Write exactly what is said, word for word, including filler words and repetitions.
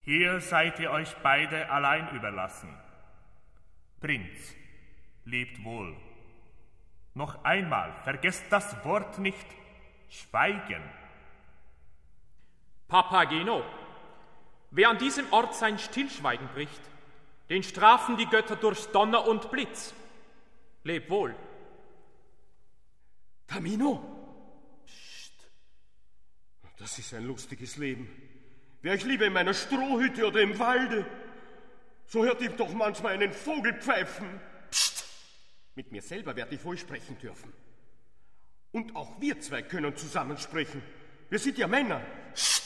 Hier seid ihr euch beide allein überlassen. Prinz, lebt wohl. Noch einmal, vergesst das Wort nicht, schweigen. Papageno, wer an diesem Ort sein Stillschweigen bricht, den strafen die Götter durch Donner und Blitz. Leb wohl. Tamino! Psst. Das ist ein lustiges Leben. Wär ich lieber in meiner Strohhütte oder im Walde, so hört ihm doch manchmal einen Vogel pfeifen. Psst! Mit mir selber werde ich wohl sprechen dürfen. Und auch wir zwei können zusammensprechen. Wir sind ja Männer. Psst!